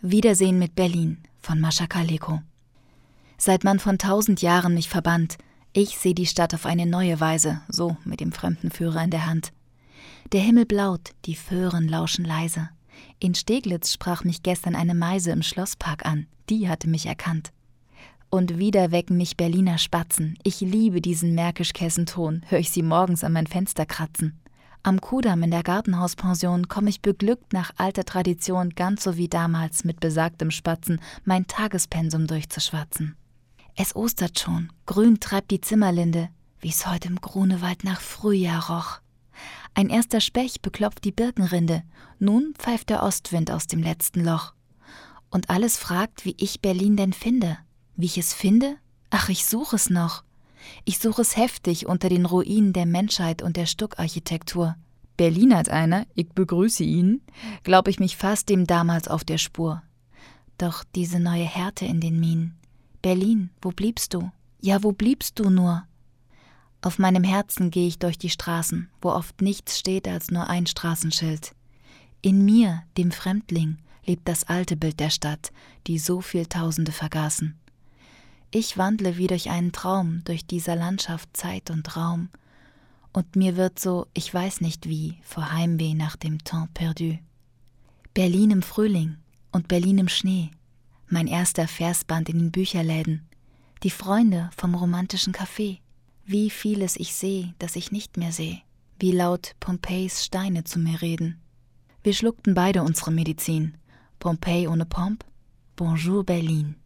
Wiedersehen mit Berlin von Mascha Kaleko. Seit man von 1000 Jahren mich verbannt, ich seh die Stadt auf eine neue Weise, so mit dem Fremdenführer in der Hand. Der Himmel blaut, die Föhren lauschen leise. In Steglitz sprach mich gestern eine Meise im Schlosspark an, die hatte mich erkannt. Und wieder wecken mich Berliner Spatzen, ich liebe diesen Märkisch-Kessenton, hör ich sie morgens an mein Fenster kratzen. Am Kudamm in der Gartenhauspension komm ich beglückt nach alter Tradition, ganz so wie damals mit besagtem Spatzen, mein Tagespensum durchzuschwatzen. Es ostert schon, grün treibt die Zimmerlinde, wie's heut im Grunewald nach Frühjahr roch. Ein erster Specht beklopft die Birkenrinde, nun pfeift der Ostwind aus dem letzten Loch. Und alles fragt, wie ich Berlin denn finde. Wie ich es finde? Ach, ich such es noch. Ich suche es heftig unter den Ruinen der Menschheit und der Stuckarchitektur. Berlin als einer, ich begrüße ihn, glaub ich mich fast dem damals auf der Spur. Doch diese neue Härte in den Mienen. Berlin, wo bliebst du? Ja, wo bliebst du nur? Auf meinem Herzen geh ich durch die Straßen, wo oft nichts steht als nur ein Straßenschild. In mir, dem Fremdling, lebt das alte Bild der Stadt, die so viel Tausende vergaßen. Ich wandle wie durch einen Traum, durch dieser Landschaft Zeit und Raum. Und mir wird so, ich weiß nicht wie, vor Heimweh nach dem Temps perdu. Berlin im Frühling und Berlin im Schnee. Mein erster Versband in den Bücherläden. Die Freunde vom romantischen Café. Wie vieles ich seh, das ich nicht mehr seh. Wie laut Pompeis Steine zu mir reden. Wir schluckten beide unsere Medizin. Pompeii ohne Pomp. Bonjour Berlin.